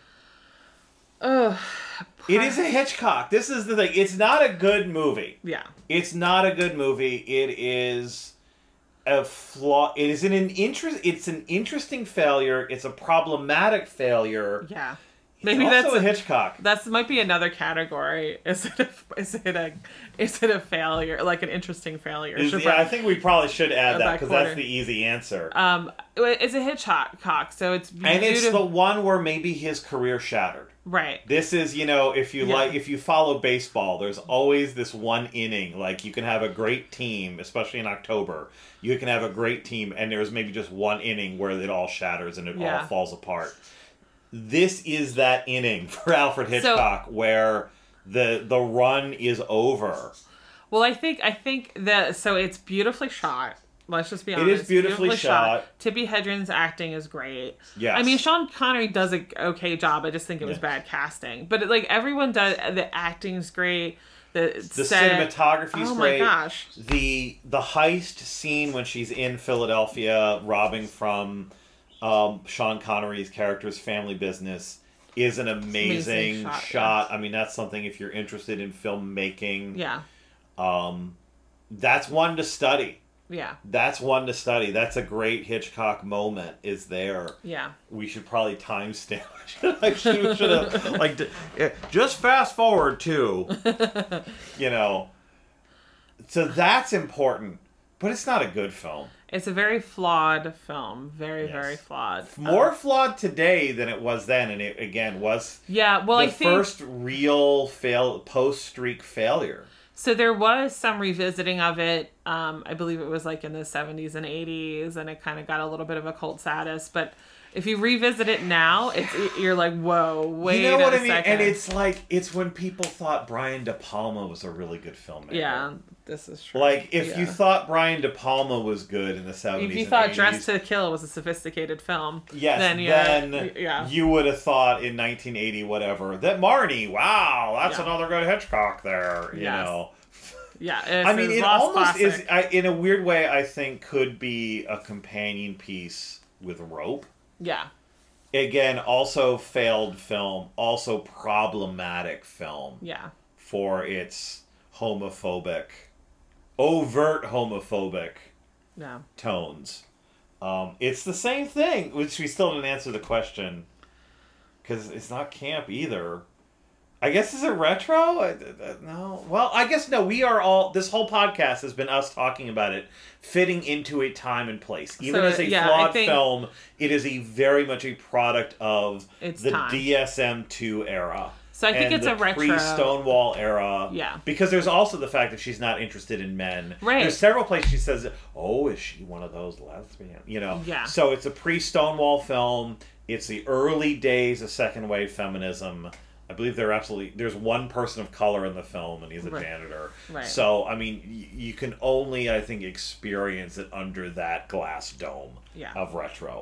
Ugh. It is a Hitchcock. This is the thing. It's not a good movie. Yeah. It's not a good movie. It is a flaw. It is an, an interest. It's an interesting failure. It's a problematic failure. Yeah. It's Maybe also that's a Hitchcock. That's might be another category. Is it a is it a is it a failure? Like an interesting failure? Is- Should yeah, I probably- think we probably should add Of that that because quarter. that's the easy answer. Um, it's a Hitchcock, so it's and it's beautif- the one where maybe his career shattered. right. This is, you know, if you Yeah. like, if you follow baseball, there's always this one inning. Like, you can have a great team, especially in October. You can have a great team, and there's maybe just one inning where it all shatters and it Yeah. all falls apart. This is that inning for Alfred Hitchcock where the the run is over. Well, I think I think that so it's beautifully shot. Let's just be It honest. is beautifully shot. Tippi Hedren's acting is great. Yes. I mean, Sean Connery does an okay job. I just think it was Yeah. bad casting. But like everyone does, the acting's great. The, The set, cinematography's oh great. my gosh. The the heist scene when she's in Philadelphia robbing from um, Sean Connery's character's family business is an amazing, Amazing shot, shot. I mean, that's something if you're interested in filmmaking. Yeah. Um, that's one to study. Yeah. That's one to study. That's a great Hitchcock moment is there. Yeah. We should probably timestamp. I should, should have like d- yeah, just fast forward to, you know. So that's important, but it's not a good film. It's a very flawed film. Very, Yes. very flawed. More Um, flawed today than it was then, and it again was yeah. Well, the I think first real fail post streak failure. so. There was some revisiting of it. Um, I believe it was like in the seventies and eighties, and it kind of got a little bit of a cult status. But if you revisit it now, it's you're like, whoa, wait you know what a I mean? second. And it's like it's when people thought Brian De Palma was a really good filmmaker. yeah, this is true. Like, if Yeah. you thought Brian De Palma was good in the seventies, if you and thought eighties, Dress to Kill was a sophisticated film, yes, then, then, yeah, yeah. you would have thought in nineteen eighty, whatever, that Marnie, wow, that's Yeah. another good Hitchcock there, you Yes. know. yeah. It's I mean, his it lost almost classic. is, I, in a weird way, I think, could be a companion piece with Rope. Yeah, Again, also failed film, also problematic film yeah, for its homophobic, overt homophobic yeah. tones. Um, it's the same thing, which we still didn't answer the question because it's not camp either. I guess is it retro? I, I, no. Well, I guess no. We are all. This whole podcast has been us talking about it fitting into a time and place. Even So, as a yeah, I flawed think- film, it is a very much a product of Its the time. D S M two era. So I think and it's the a retro pre-Stonewall era. Yeah. Because there's also the fact that she's not interested in men. Right. There's several places she says, "Oh, is she one of those lesbians?" You know. Yeah. So it's a pre-Stonewall film. It's the early days of second wave feminism. I believe there absolutely there's one person of color in the film, and he's a right. janitor. Right. So I mean, y- you can only I think experience it under that glass dome yeah. of retro.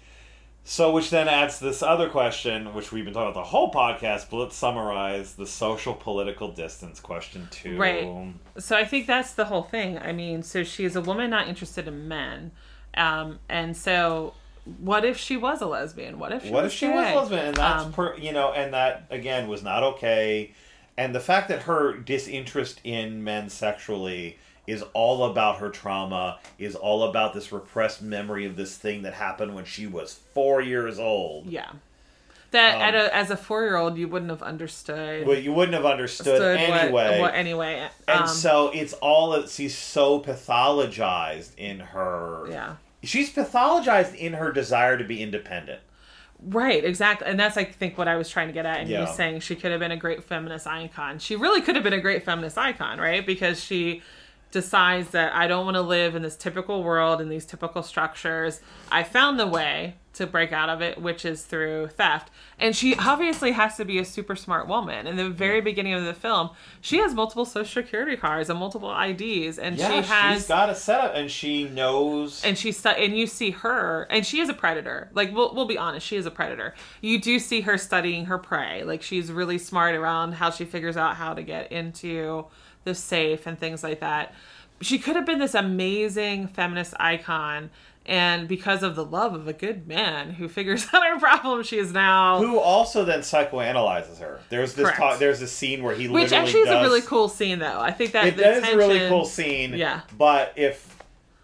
So, which then adds this other question, which we've been talking about the whole podcast, but let's summarize the social political distance question two. Right. So I think that's the whole thing. I mean, so she's a woman not interested in men. Um, and so what if she was a lesbian? What if she What was if she gay? was lesbian? And that's, Um, per, you know, and that, again, was not okay. And the fact that her disinterest in men sexually is all about her trauma, is all about this repressed memory of this thing that happened when she was four years old. Yeah. That Um, at a, as a four-year-old, you wouldn't have understood. Well, you wouldn't have understood understood anyway. What, what anyway. And um, so it's all that she's so pathologized in her. Yeah. She's pathologized in her desire to be independent. Right, exactly. And that's, I think, what I was trying to get at. And Yeah. you were saying she could have been a great feminist icon. She really could have been a great feminist icon, right? Because she decides that I don't want to live in this typical world, in these typical structures. I found the way to break out of it, which is through theft. And she obviously has to be a super smart woman. In the very beginning of the film, she has multiple social security cards and multiple I Ds, and Yeah, she has she's got a setup, and she knows. and she's stu- and you see her, and she is a predator. Like we'll we'll be honest, she is a predator. You do see her studying her prey. Like she's really smart around how she figures out how to get into the safe and things like that. She could have been this amazing feminist icon, and because of the love of a good man who figures out her problem, she is now Who also then psychoanalyzes her. There's this Correct. talk, there's a scene where he which literally actually is does, a really cool scene, though. I think that It the that is a really tension- cool scene. Yeah. But if,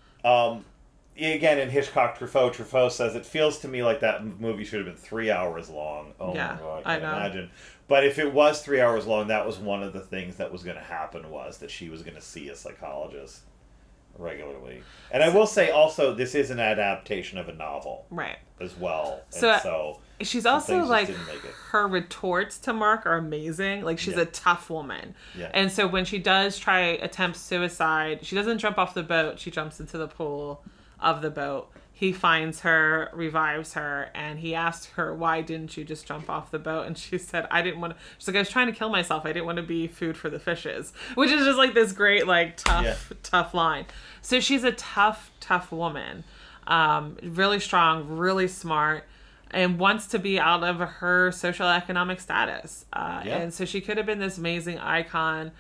um, again in Hitchcock Truffaut, Truffaut says it feels to me like that movie should have been three hours long. Oh Yeah, my god, I I can't know. imagine. But if it was three hours long, that was one of the things that was going to happen was that she was going to see a psychologist regularly. And I will say also, this is an adaptation of a novel right. as well. So, and so She's some also things just like didn't make it. her retorts to Mark are amazing. Like she's Yeah. a tough woman. Yeah. And so when she does try attempt suicide, she doesn't jump off the boat. She jumps into the pool of the boat. He finds her, revives her, and he asks her, "Why didn't you just jump off the boat?" And she said, "I didn't want to." She's like, "I was trying to kill myself. I didn't want to be food for the fishes," which is just like this great, like tough, Yeah. tough line. So she's a tough, tough woman, um, really strong, really smart, and wants to be out of her social economic status. Uh, Yeah. And so she could have been this amazing icon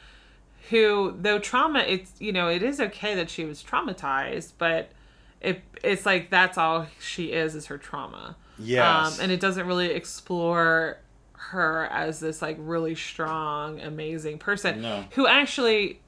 who, though trauma, it's, you know, it is okay that she was traumatized, but it it's like that's all she is, is her trauma. Yes. Um, and it doesn't really explore her as this like really strong, amazing person No. who actually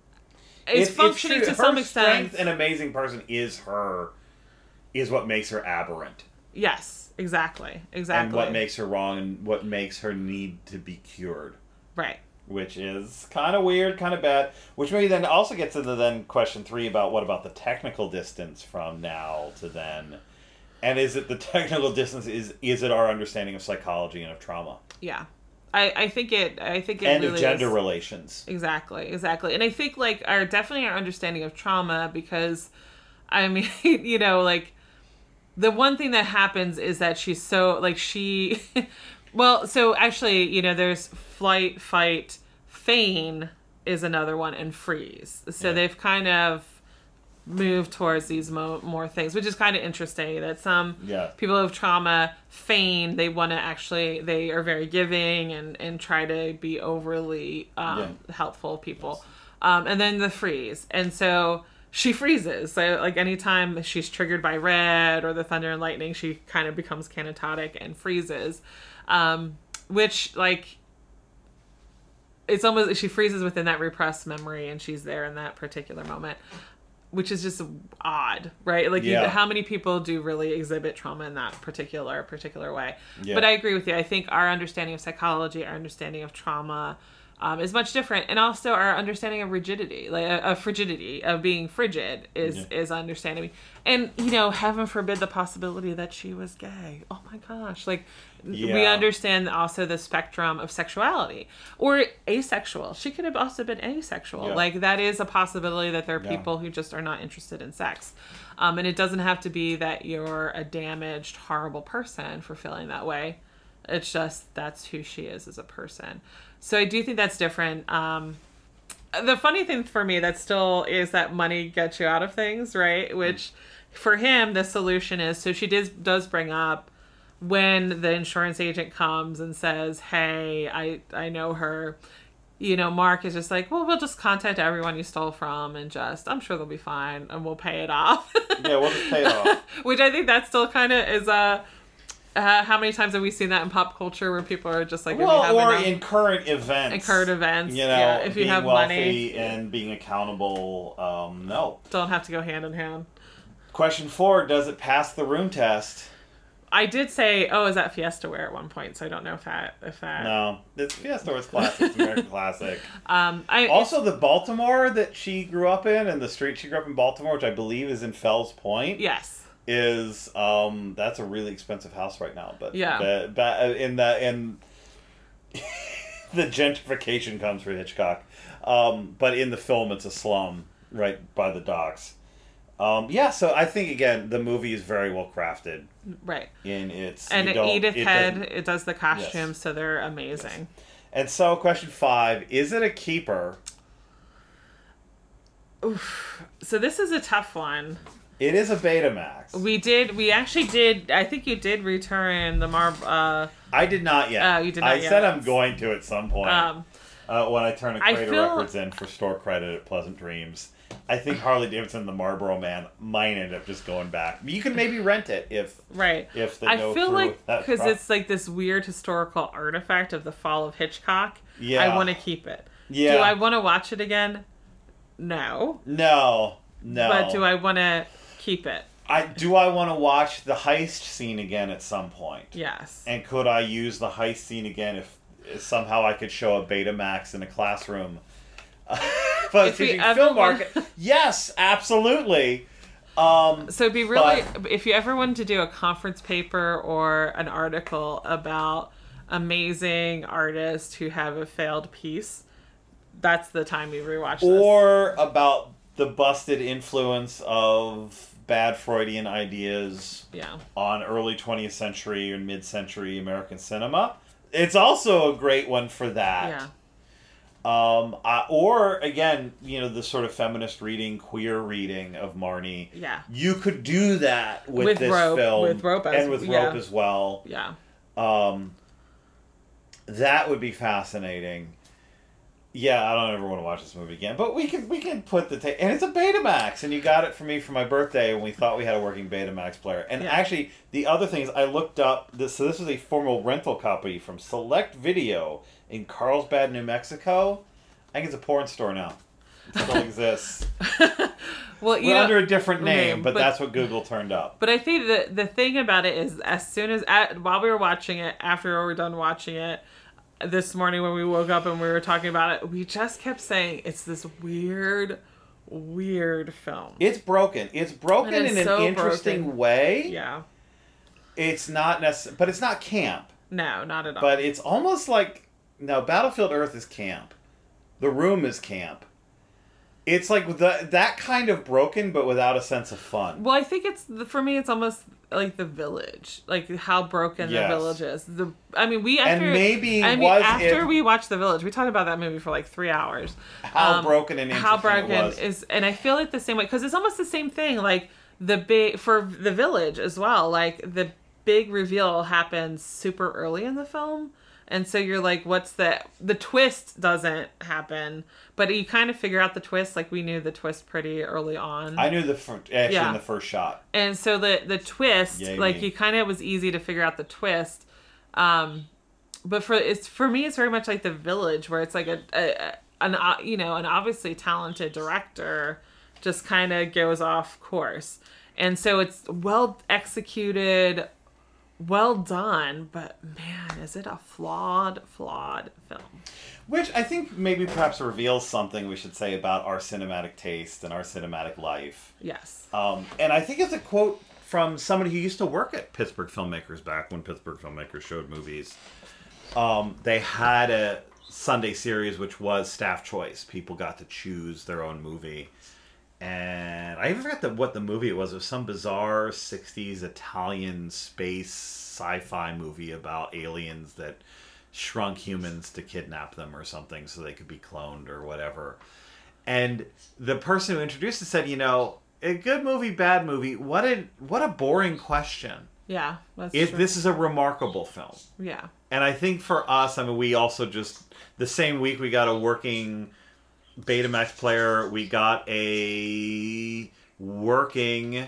is It- it's functioning true. to Her some extent. strength and amazing person is her, is what makes her aberrant. Yes, exactly. Exactly. And what makes her wrong and what makes her need to be cured. right. Which is kind of weird, kind of bad. Which maybe then also gets into then question three about what about the technical distance from now to then. And is it the technical distance, is is it our understanding of psychology and of trauma? Yeah. I, I think it I think it And really of gender is. relations. Exactly, exactly. And I think like our definitely our understanding of trauma, because I mean, you know, like the one thing that happens is that she's so like she well, so actually, you know, there's flight, fight, feign is another one, and freeze. So Yeah. they've kind of moved towards these mo- more things, which is kind of interesting that some Yeah. people who have trauma feign, they want to actually, they are very giving and, and try to be overly um, helpful people. Um, and then the freeze. And so she freezes. So like anytime she's triggered by red or the thunder and lightning, she kind of becomes canatotic and freezes. Um, which like, it's almost, she freezes within that repressed memory and she's there in that particular moment, which is just odd, right? Like Yeah. you, how many people do really exhibit trauma in that particular, particular way? Yeah. But I agree with you. I think our understanding of psychology, our understanding of trauma, um, is much different. And also our understanding of rigidity, like uh, of frigidity, of being frigid is, yeah. is understanding. And, you know, heaven forbid the possibility that she was gay. Oh my gosh. Like, yeah. we understand also the spectrum of sexuality or asexual. She could have also been asexual. Yeah. Like, that is a possibility that there are yeah. people who just are not interested in sex. Um, and it doesn't have to be that you're a damaged, horrible person for feeling that way. It's just that's who she is as a person. So I do think that's different. Um, the funny thing for me that still is that money gets you out of things, right? Which for him, the solution is, so she does, does bring up when the insurance agent comes and says, hey, I, I know her. You know, Mark is just like, well, we'll just contact everyone you stole from and just, I'm sure they'll be fine and we'll pay it off. Yeah, we'll just pay it off. Which I think that still kind of is a, uh, how many times have we seen that in pop culture where people are just like, well, if you have or enough, in current events. In current events, you know, yeah, if you being have wealthy money. and being accountable, um, no. Don't have to go hand in hand. Question four, does it pass the room test? I did say, oh, is that Fiesta Wear at one point, so I don't know if that... if that. No, it's Fiesta Wear's classic. It's American classic. Um, I, also, the Baltimore that she grew up in, and the street she grew up in Baltimore, which I believe is in Fells Point. Yes. Is, um, that's a really expensive house right now. But yeah. But, but in the, in the gentrification comes for Hitchcock. Um, but in the film, it's a slum right by the docks. Um, yeah, so I think, again, the movie is very well crafted. Right. In its... And Edith it Head, it does the costumes, yes. so they're amazing. Yes. And so, question five, is it a keeper? Oof. So this is a tough one. It is a Betamax. We did, we actually did, I think you did return the Marv... Uh, I did not yet. Uh, you did not I yet. said I'm going to at some point. Um, uh, when I turn a crate of feel... records in for store credit at Pleasant Dreams. I think Harley Davidson and the Marlboro Man might end up just going back. You can maybe rent it if right. If they I go feel through like because pro- it's like this weird historical artifact of the fall of Hitchcock. Yeah. I want to keep it. Yeah. Do I want to watch it again? No. No. No. But do I want to keep it? I do. I want to watch the heist scene again at some point. Yes. And could I use the heist scene again if, if somehow I could show a Betamax in a classroom? But if you film market, yes, absolutely. Um, so it'd be really, but, if you ever wanted to do a conference paper or an article about amazing artists who have a failed piece, that's the time you rewatch this. Or about the busted influence of bad Freudian ideas yeah. on early twentieth century and mid-century American cinema. It's also a great one for that. Yeah. Um, uh, or, again, you know, the sort of feminist reading, queer reading of Marnie. Yeah. You could do that with, with this Rope, film. With Rope as, and with yeah. Rope as well. Yeah. Um, that would be fascinating. Yeah, I don't ever want to watch this movie again. But we can we can put the... Ta- and it's a Betamax, and you got it for me for my birthday when we thought we had a working Betamax player. And yeah. actually, the other thing is I looked up... this. So this is a formal rental copy from Select Video in Carlsbad, New Mexico. I think it's a porn store now. It still exists. Well, you We're know, under a different name, name but, but that's what Google turned up. But I think the the thing about it is, as soon as at, while we were watching it, after we were done watching it, this morning when we woke up and we were talking about it, we just kept saying it's this weird, weird film. It's broken. It's broken It is in an so interesting broken. way. Yeah. It's not necessarily, but it's not camp. No, not at all. But it's almost like, no, Battlefield Earth is camp. The Room is camp. It's like the, that kind of broken, but without a sense of fun. Well, I think it's, for me, it's almost like The Village. Like how broken yes. The Village is. The, I mean, we after... And maybe I mean, was after it, we watched The Village, we talked about that movie for like three hours. How um, broken and interesting How broken it was. is... And I feel like the same way, because it's almost the same thing, like the big... For The Village as well, like the big reveal happens super early in the film. And so you're like, what's the... The twist doesn't happen, but you kind of figure out the twist. Like, we knew the twist pretty early on. I knew the fir- actually Yeah. in the first shot. And so the the twist, Yay like, me. you kind of was easy to figure out the twist. Um, but for it's for me, it's very much like The Village, where it's like a, a an uh, you know an obviously talented director just kind of goes off course, and so it's well executed, well done, but man, is it a flawed, flawed film. Which I think maybe perhaps reveals something we should say about our cinematic taste and our cinematic life. Yes. Um, and I think it's a quote from somebody who used to work at Pittsburgh Filmmakers back when Pittsburgh Filmmakers showed movies. Um, they had a Sunday series which was staff choice. People got to choose their own movie. And I even forgot the, what the movie it was. It was some bizarre sixties Italian space sci-fi movie about aliens that shrunk humans to kidnap them or something so they could be cloned or whatever. And the person who introduced it said, you know, a good movie, bad movie, what a, what a boring question. Yeah, that's if true. This is a remarkable film. Yeah. And I think for us, I mean, we also just, the same week we got a working Betamax player, we got a working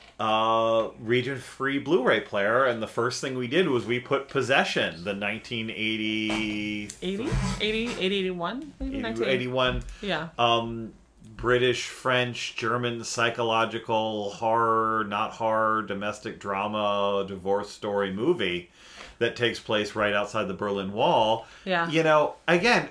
uh, region-free Blu-ray player, and the first thing we did was we put Possession, the nineteen eighty... eighty? eighty, eighty, eighty-one? Maybe eighty-one. Yeah. Um, British, French, German psychological horror, not horror, domestic drama, divorce story movie that takes place right outside the Berlin Wall. Yeah. You know, again,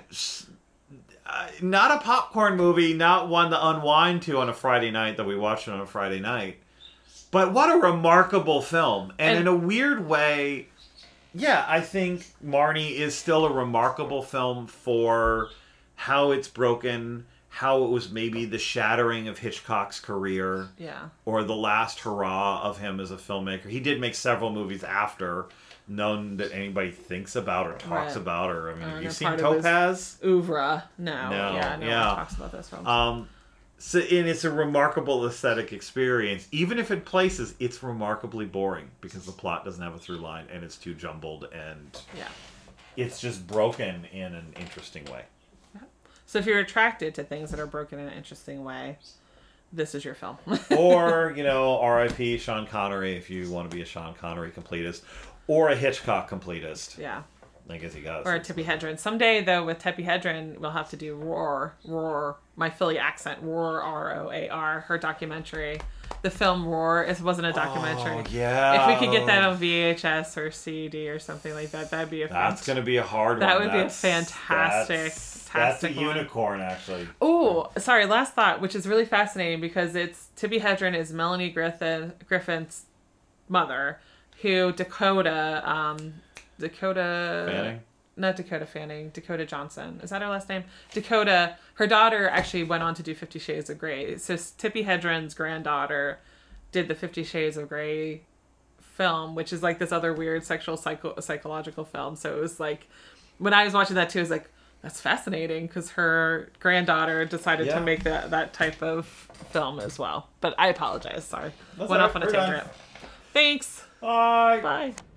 uh, not a popcorn movie, not one to unwind to on a Friday night that we watched it on a Friday night. But what a remarkable film. And, and in a weird way, yeah, I think Marnie is still a remarkable film for how it's broken, how it was maybe the shattering of Hitchcock's career. Yeah. Or the last hurrah of him as a filmmaker. He did make several movies after, none that anybody thinks about or talks right. about. Or I mean, uh, have no you seen Topaz? Oeuvre. No. No. Yeah, no yeah. one talks about this film. Um, so, and it's a remarkable aesthetic experience. Even if in places it's remarkably boring because the plot doesn't have a through line and it's too jumbled and yeah. it's just broken in an interesting way. So if you're attracted to things that are broken in an interesting way, this is your film. Or, you know, R I P Sean Connery if you want to be a Sean Connery completist. Or a Hitchcock completist. Yeah. I guess he got Or a Tippi Hedren. Someday, though, with Tippi Hedren, we'll have to do Roar. Roar. My Philly accent. Roar, R O A R. Her documentary. The film Roar. It wasn't a documentary. Oh, yeah. If we could get that on V H S or C D or something like that, that'd be a That's going to be a hard that one. That would that's, be a fantastic... That's, that's a unicorn, actually. Oh, sorry. Last thought, which is really fascinating because it's Tippi Hedren is Melanie Griffin Griffin's mother, who Dakota, um, Dakota Fanning? Not Dakota Fanning, Dakota Johnson. Is that her last name? Dakota. Her daughter actually went on to do Fifty Shades of Grey. So Tippi Hedren's granddaughter did the Fifty Shades of Grey film, which is like this other weird sexual psycho- psychological film. So it was like, when I was watching that too, I was like, that's fascinating because her granddaughter decided yeah. to make that, that type of film as well. But I apologize. Sorry. That's Went right. off on a We're tangent. done. Thanks. Bye. Bye.